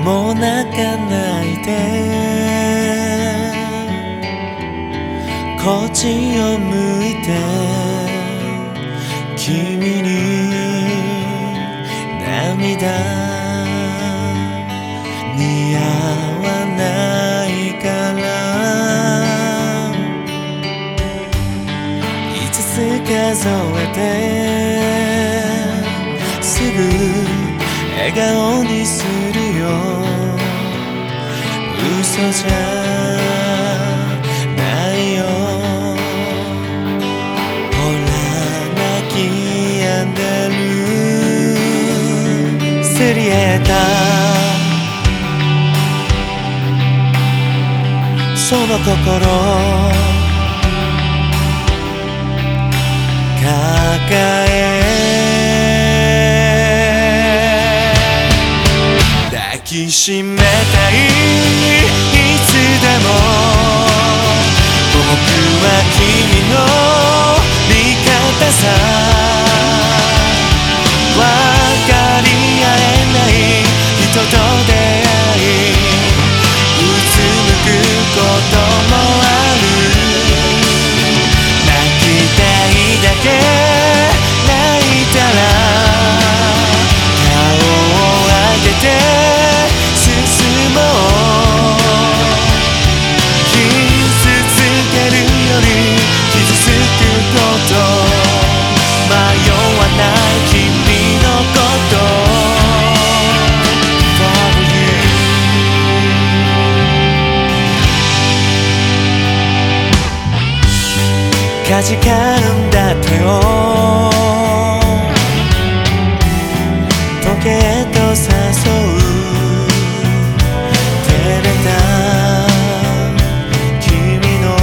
もう泣かないで、こっちを向いて君に涙似合わないから5つ数えてすぐ笑顔にするよ、嘘じゃないよ。ほら泣き止んでる、すり減ったその心抱え抱きしめたい、いつでも僕は君の味方さ。分かり合えない人と出会いうつむくこともある。泣きたいだけ泣いたら顔を上げてかじかんだ手を時計へと誘う、照れた君の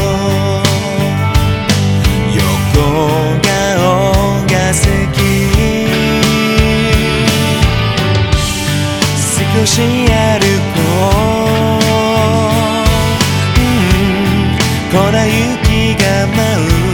横顔が好き、少し歩こう、粉雪が舞う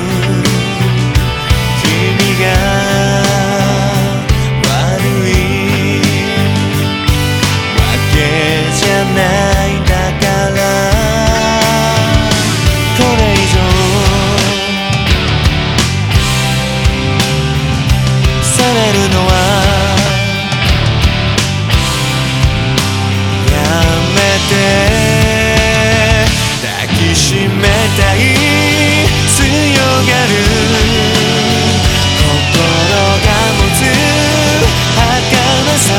抱きしめたい、強がる心が持つ儚さ、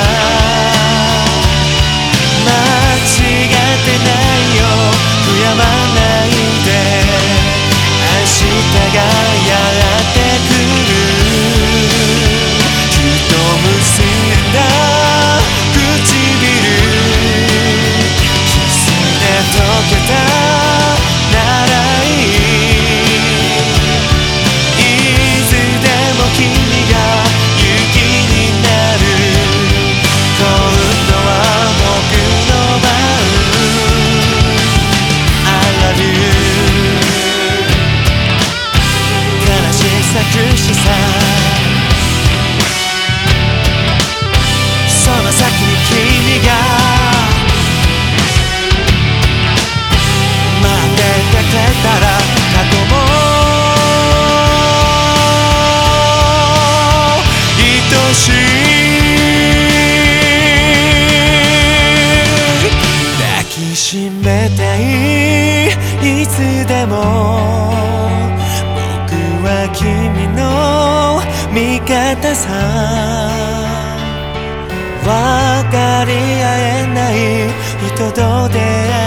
間違ってないよ、悔やまないで、明日がやってくる。ふと結んだ溶けたならいい、いつでも君が雪になる、今度は僕の番 I love you、 悲しさ苦しさその先に君がたら過去も愛しい、抱きしめたい、いつでも僕は君の味方さ。分かり合えない人と出会